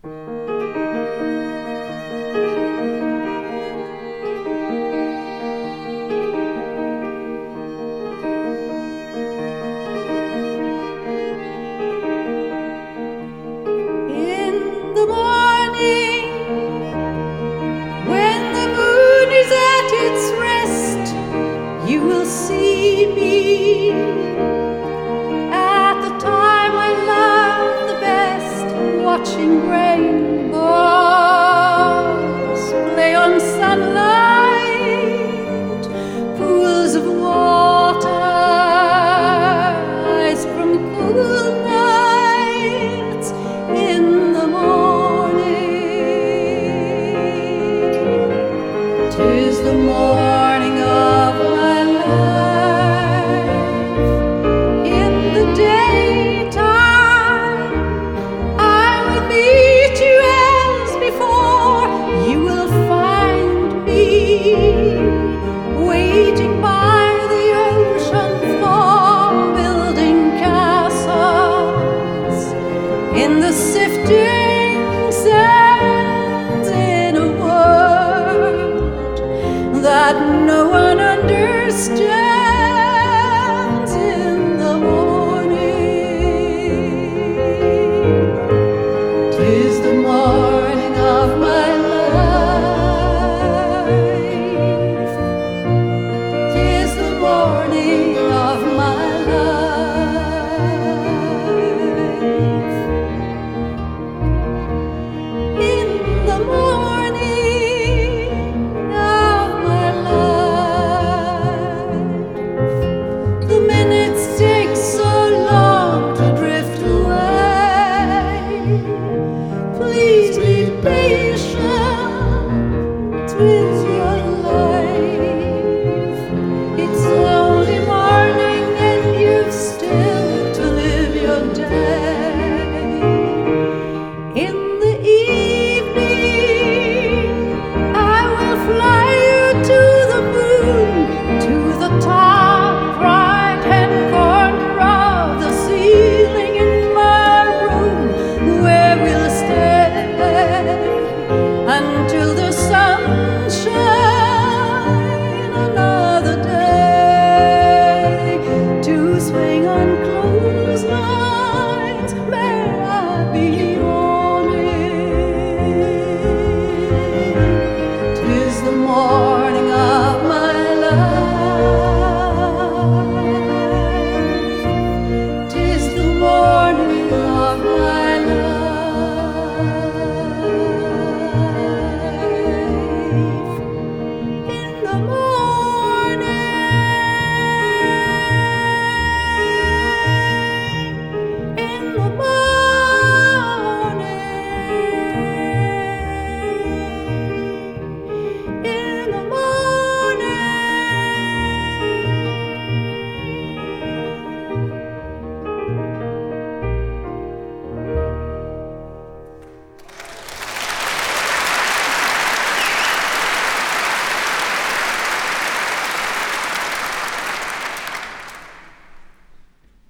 You will see me at the time I love the best, watching rainbows play on sunlight, pools of water, ice from cool nights in the morning. 'Tis the morning of my life. In the daytime I will meet you as before. You will find me waiting by the ocean floor, building castles in the sifting sands, in a world that no one understands. In the morning, 'tis the morning of my life. 'Tis the morning of my life. In the morning of my life, the minutes take so long to drift away. Please be patient with